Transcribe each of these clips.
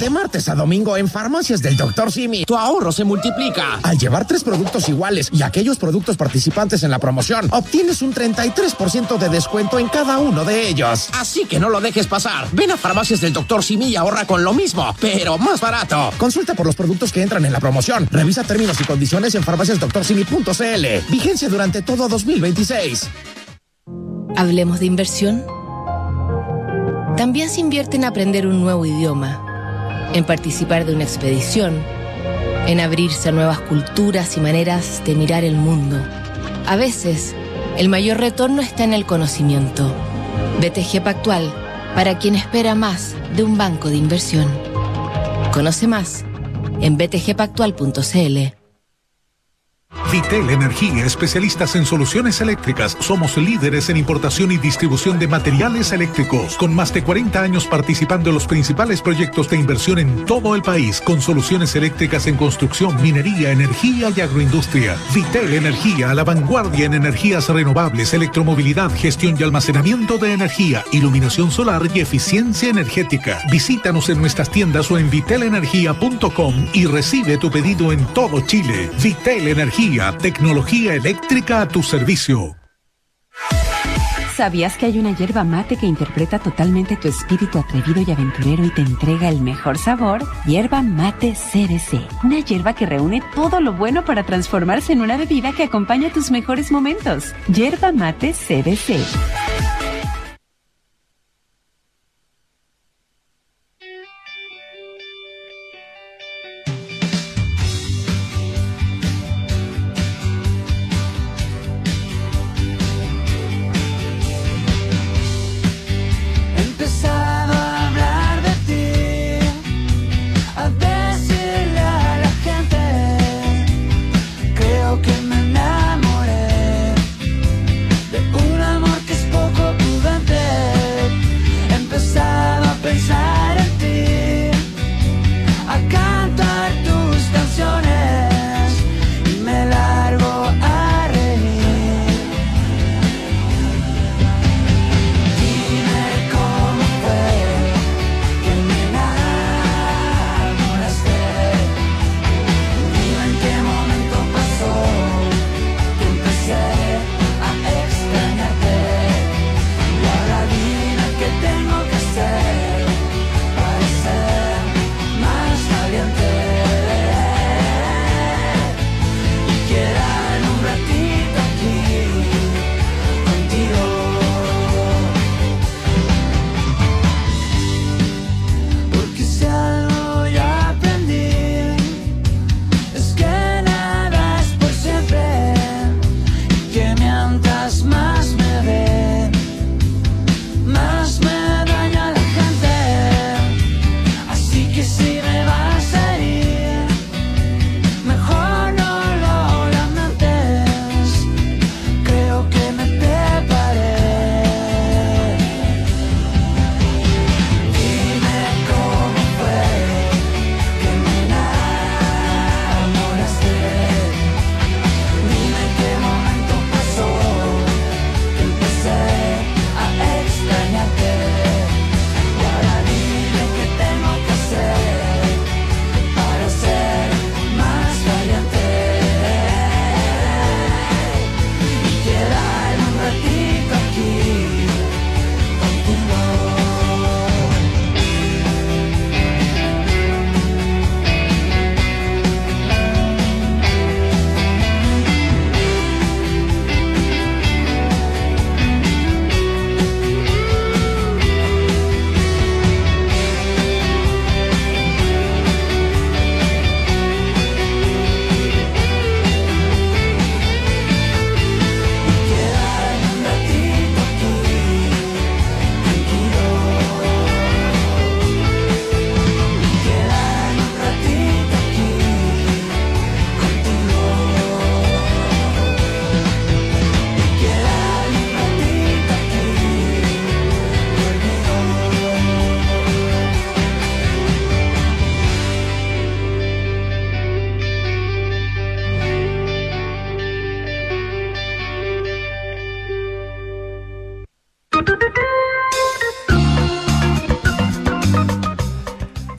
De martes a domingo en Farmacias del Dr. Simi, tu ahorro se multiplica. Al llevar 3 productos iguales y aquellos productos participantes en la promoción, obtienes un 33% de descuento en cada uno de ellos. Así que no lo dejes pasar. Ven a Farmacias del Dr. Simi y ahorra con lo mismo, pero más barato. Consulta por los productos que entran en la promoción. Revisa términos y condiciones en farmaciasdoctorsimi.cl. Vigencia durante todo 2026. ¿Hablemos de inversión? También se invierte en aprender un nuevo idioma, en participar de una expedición, en abrirse a nuevas culturas y maneras de mirar el mundo. A veces, el mayor retorno está en el conocimiento. BTG Pactual, para quien espera más de un banco de inversión. Conoce más en btgpactual.cl. Vitel Energía, especialistas en soluciones eléctricas. Somos líderes en importación y distribución de materiales eléctricos, con más de 40 años participando en los principales proyectos de inversión en todo el país, con soluciones eléctricas en construcción, minería, energía y agroindustria. Vitel Energía, a la vanguardia en energías renovables, electromovilidad, gestión y almacenamiento de energía, iluminación solar y eficiencia energética. Visítanos en nuestras tiendas o en vitelenergia.com y recibe tu pedido en todo Chile. Vitel Energía, tecnología eléctrica a tu servicio. ¿Sabías que hay una yerba mate que interpreta totalmente tu espíritu atrevido y aventurero y te entrega el mejor sabor? Yerba Mate CBC. Una yerba que reúne todo lo bueno para transformarse en una bebida que acompaña tus mejores momentos. Yerba Mate CBC. Que me enamoré de un amor que es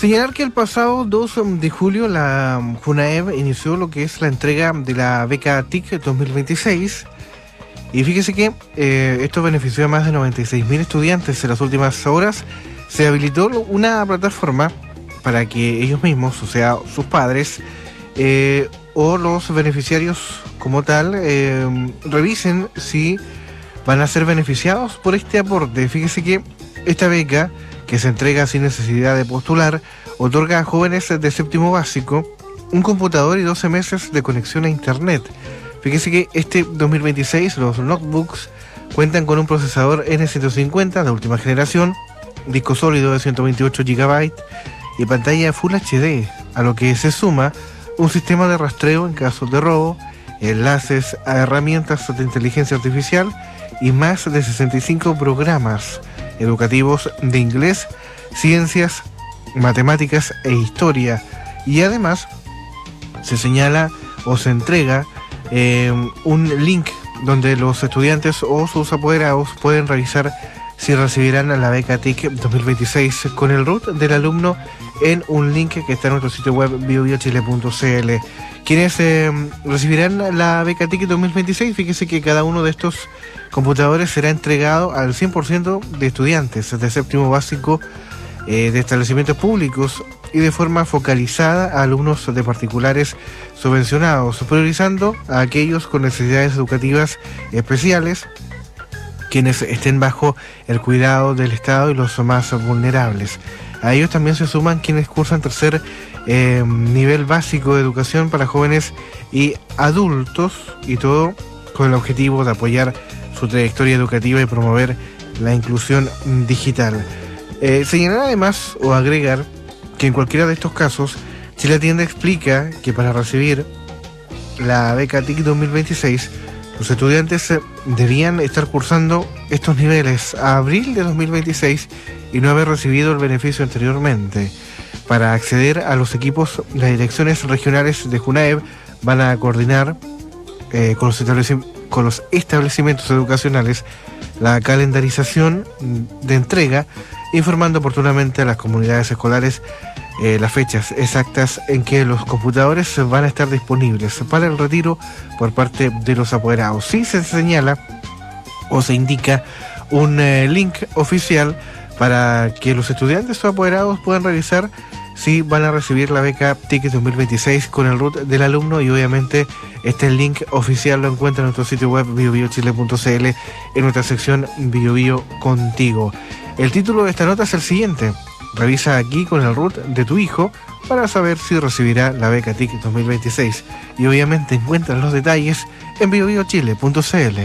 Señalar que el pasado 2 de julio la FUNAEB inició lo que es la entrega de la beca TIC 2026. Y fíjese que esto benefició a más de 96.000 estudiantes. En las últimas horas se habilitó una plataforma para que ellos mismos, o sea, sus padres o los beneficiarios como tal, revisen si van a ser beneficiados por este aporte. Fíjese que esta beca, que se entrega sin necesidad de postular, otorga a jóvenes de séptimo básico un computador y 12 meses de conexión a internet. Fíjese que este 2026 los notebooks cuentan con un procesador N150 de última generación, disco sólido de 128 GB y pantalla Full HD, a lo que se suma un sistema de rastreo en caso de robo, enlaces a herramientas de inteligencia artificial y más de 65 programas educativos de inglés, ciencias, matemáticas e historia. Y además se señala o se entrega un link donde los estudiantes o sus apoderados pueden revisar si recibirán la beca TIC 2026 con el RUT del alumno en un link que está en nuestro sitio web biobiochile.cl. Quienes recibirán la beca TIC 2026, fíjese que cada uno de estos computadores será entregado al 100% de estudiantes de séptimo básico de establecimientos públicos y de forma focalizada a alumnos de particulares subvencionados, priorizando a aquellos con necesidades educativas especiales, quienes estén bajo el cuidado del Estado y los más vulnerables. A ellos también se suman quienes cursan tercer nivel básico de educación para jóvenes y adultos, y todo con el objetivo de apoyar su trayectoria educativa y promover la inclusión digital. Señalar además o agregar que en cualquiera de estos casos, Chile Atiende explica que para recibir la beca TIC 2026, los estudiantes debían estar cursando estos niveles a abril de 2026 y no haber recibido el beneficio anteriormente. Para acceder a los equipos, las direcciones regionales de FUNAEB van a coordinar con los establecimientos educacionales la calendarización de entrega, informando oportunamente a las comunidades escolares las fechas exactas en que los computadores van a estar disponibles para el retiro por parte de los apoderados. Sí se señala o se indica un link oficial para que los estudiantes o apoderados puedan revisar si van a recibir la beca TIC 2026 con el RUT del alumno, y obviamente este link oficial lo encuentra en nuestro sitio web biobiochile.cl en nuestra sección BioBio Contigo. El título de esta nota es el siguiente: revisa aquí con el RUT de tu hijo para saber si recibirá la beca TIC 2026, y obviamente encuentran los detalles en biobiochile.cl.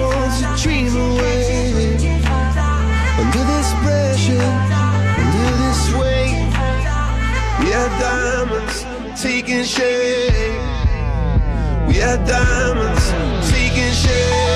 want to dream away. Under this pressure, under this weight, we are diamonds taking shape. We are diamonds taking shape.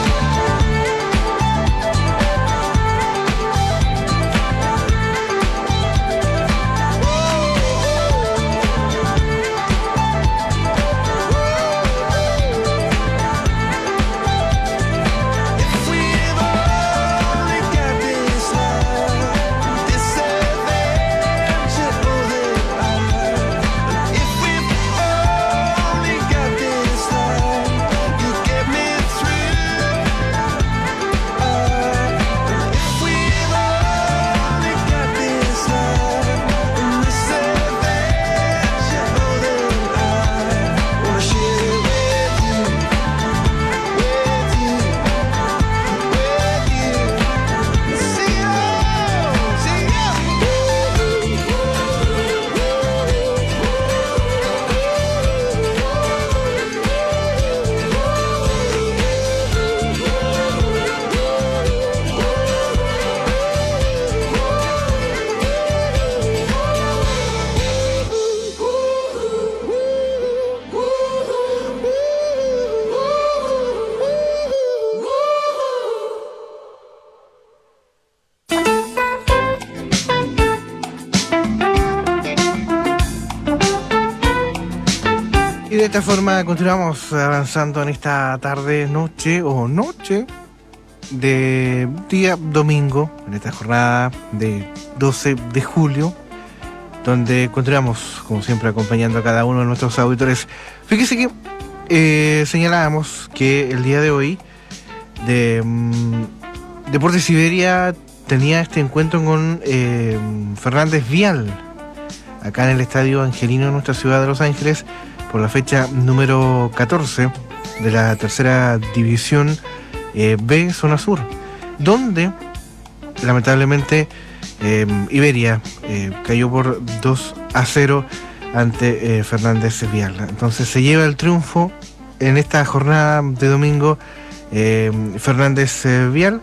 De esta forma continuamos avanzando en esta tarde, noche de día domingo, en esta jornada de 12 de julio, donde continuamos, como siempre, acompañando a cada uno de nuestros auditores. Fíjese que señalábamos que el día de hoy Deportes Siberia tenía este encuentro con Fernández Vial, acá en el Estadio Angelino de nuestra ciudad de Los Ángeles, por la fecha número 14 de la tercera división B Zona Sur, donde lamentablemente Iberia cayó por 2-0 ante Fernández Vial. Entonces se lleva el triunfo en esta jornada de domingo Fernández Vial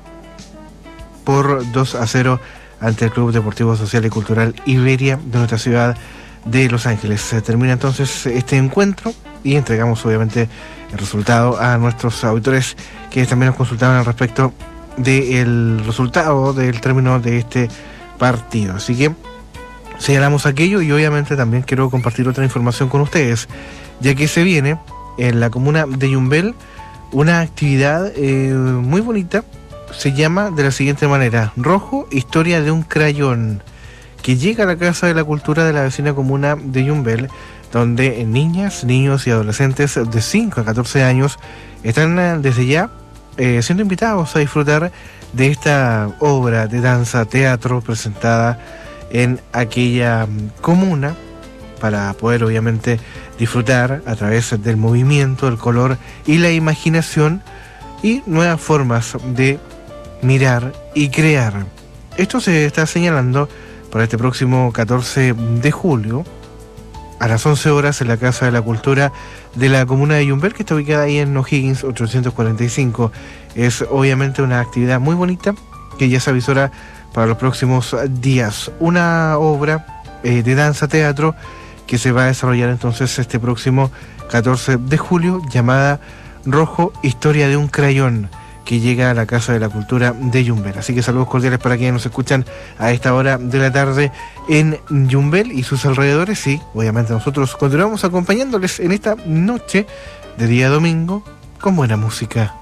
por 2-0 ante el Club Deportivo Social y Cultural Iberia de nuestra ciudad de Los Ángeles. Se termina entonces este encuentro y entregamos obviamente el resultado a nuestros auditores que también nos consultaban al respecto del resultado del término de este partido. Así que señalamos aquello y obviamente también quiero compartir otra información con ustedes, ya que se viene en la comuna de Yumbel una actividad muy bonita. Se llama de la siguiente manera: Rojo, historia de un crayón, que llega a la Casa de la Cultura de la vecina comuna de Yumbel, donde niñas, niños y adolescentes de 5 a 14 años están desde ya siendo invitados a disfrutar de esta obra de danza teatro presentada en aquella comuna, para poder obviamente disfrutar a través del movimiento, el color y la imaginación y nuevas formas de mirar y crear. Esto se está señalando para este próximo 14 de julio a las 11 horas en la Casa de la Cultura de la comuna de Yumbel, que está ubicada ahí en O'Higgins 845. Es obviamente una actividad muy bonita que ya se avisora para los próximos días. Una obra de danza teatro que se va a desarrollar entonces este próximo 14 de julio, llamada Rojo, historia de un crayón, que llega a la Casa de la Cultura de Yumbel. Así que saludos cordiales para quienes nos escuchan a esta hora de la tarde en Yumbel y sus alrededores. Y obviamente nosotros continuamos acompañándoles en esta noche de día domingo con buena música.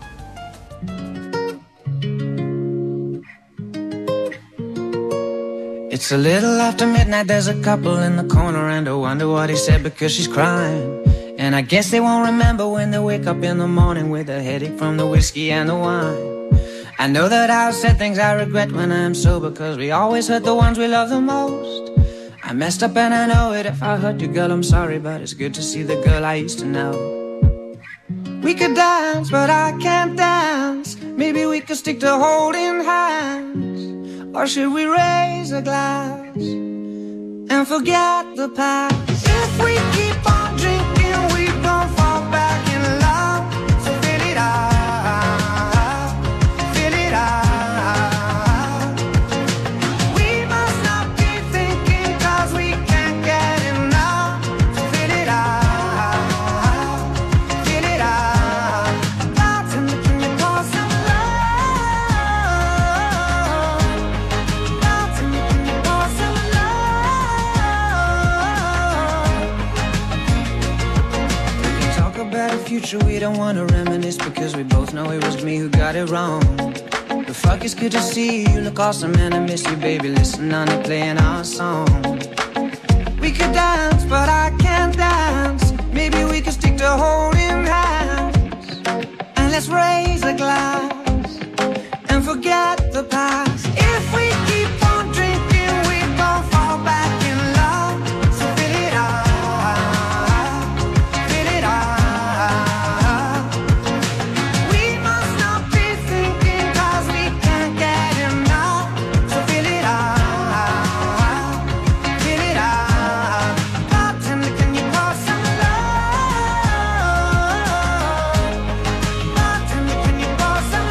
It's a little after midnight, there's a couple in the corner and I wonder what he said because she's crying. And I guess they won't remember when they wake up in the morning with a headache from the whiskey and the wine. I know that I've said things I regret when I'm sober, cause we always hurt the ones we love the most. I messed up and I know it. If I hurt you, girl, I'm sorry, but it's good to see the girl I used to know. We could dance, but I can't dance. Maybe we could stick to holding hands. Or should we raise a glass and forget the past? If we keep on drinking, we gon' fall back in love. So fill it up. future, we don't wanna reminisce, because we both know it was me who got it wrong. But fuck, it's good to see you, look awesome and I miss you, baby. Listen, on and playing our song. We could dance, but I can't dance. Maybe we could stick to holding hands. And let's raise a glass and forget the past. If we keep on drinking, we gon' fall back in love. So fill it up, fill it up. We must not be thinking, cause we can't get enough. So fill it up, fill it up. Bartender, can you pour some love? Bartender, can you pour some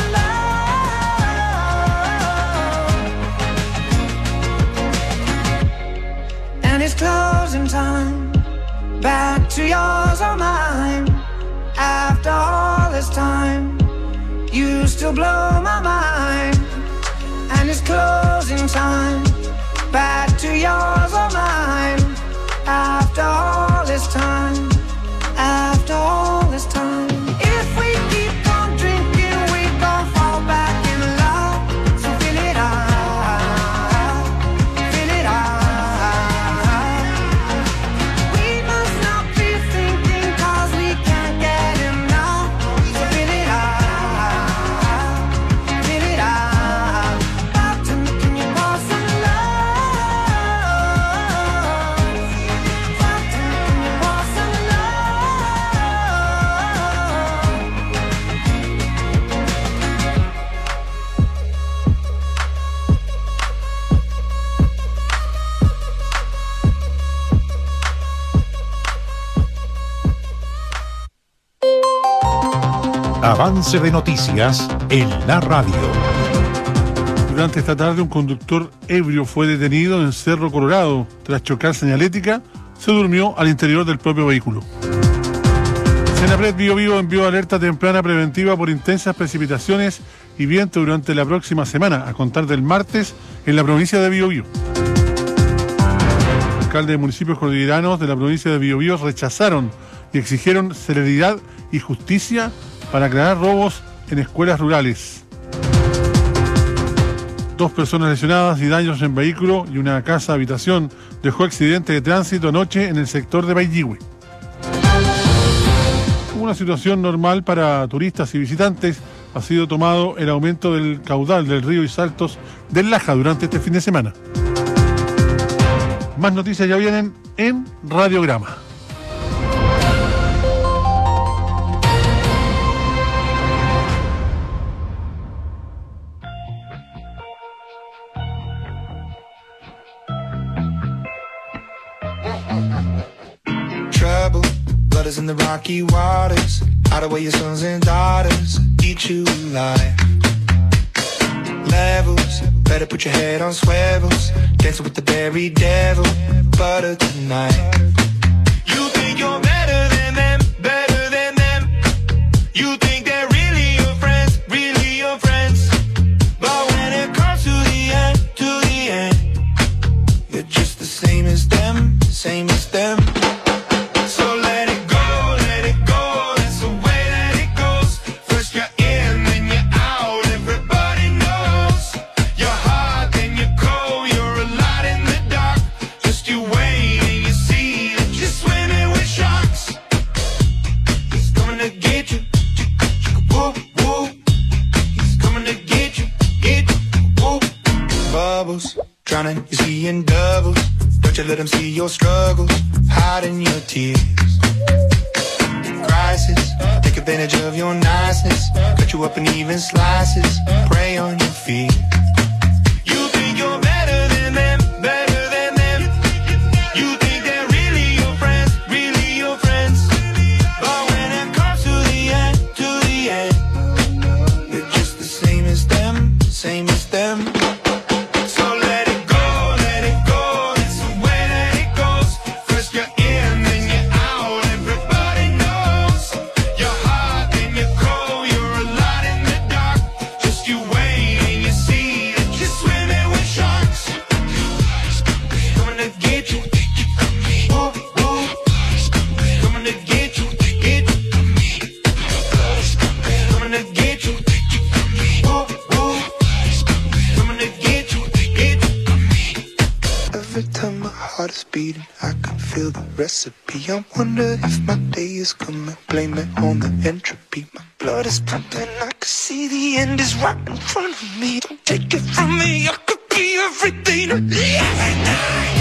love? And it's closing time. Back to yours or mine. After all this time, you still blow my mind. And it's closing time. Back to yours or mine. After all this time. After all this time. If we keep on drinking, we gon' fall back in love. So fill it up, fill it up. We must not be thinking, cause we can't get enough. So fill it up, fill it up. Bartender, can you pour some love? Bartender, can you pour some Avance de noticias en la radio. Durante esta tarde, un conductor ebrio fue detenido en Cerro Colorado. Tras chocar señalética, se durmió al interior del propio vehículo. Senapred Biobío envió alerta temprana preventiva por intensas precipitaciones y viento durante la próxima semana, a contar del martes, en la provincia de Biobío. Alcaldes de municipios cordilleranos de la provincia de Biobío rechazaron y exigieron celeridad y justicia para aclarar robos en escuelas rurales. 2 personas lesionadas y daños en vehículo y una casa habitación dejó accidente de tránsito anoche en el sector de Bailligüe. Como una situación normal para turistas y visitantes, ha sido tomado el aumento del caudal del río y saltos del Laja durante este fin de semana. Más noticias ya vienen en Radiograma. Trouble, blood is in the rocky waters. Hide away your sons and daughters, eat you alive. Levels, better put your head on swivels. Dancing with the very devil, butter tonight. You think you're better than them, better than them. You think they're really your friends, really your friends. But when it comes to the end, you're just the same as them, same as them. So let it go, that's the way that it goes. First you're in, then you're out, everybody knows. You're hot, then you're cold, you're a lot in the dark. Just you wait and you see that you're swimming with sharks. He's coming to get you, whoop, whoop. He's coming to get you, whoop. Bubbles, drowning, you're seeing doubles. Don't you let them see your struggles, hiding your tears. Crisis, take advantage of your niceness. Cut you up in even slices, prey on your feet. You think you're better than them, better than them. You think they're really your friends, really your friends. But when it comes to the end, you're just the same as them, same as them. So let it go, that's the way that it goes. First you're in, then you're out, everybody knows. You're hot, then you're cold, you're a lot in the dark. Just you wait and you see feel the recipe. I wonder if my day is coming. Blame it on the entropy. My blood is pumping. I can see the end is right in front of me. Don't take it from me. I could be everything to me every night.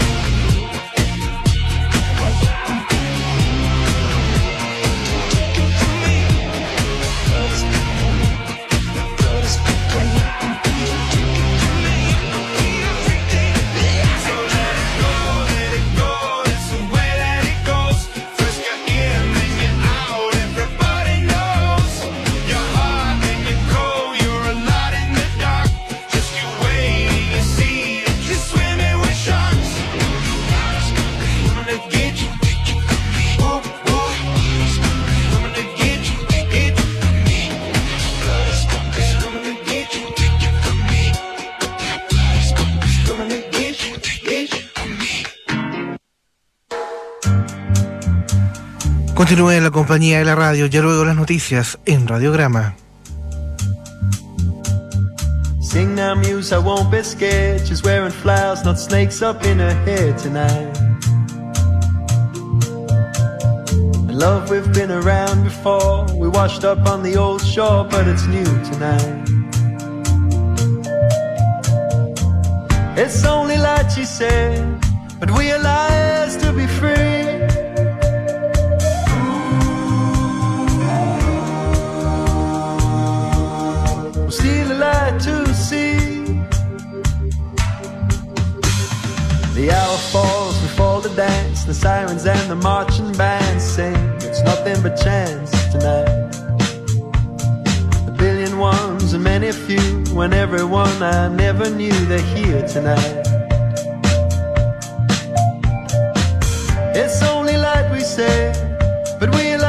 Continúe en la compañía de la radio, ya luego las noticias en Radiograma. Sing now, muse, I won't be scared. She's wearing flowers, not snakes up in her hair tonight. In love, we've been around before. We washed up on the old shore, but it's new tonight. It's only light, she said, but we are liars to be free. Still a light to see. The hour falls before the dance. The sirens and the marching bands sing. It's nothing but chance tonight. A billion ones and many few. When everyone I never knew, they're here tonight. It's only light, we say, but we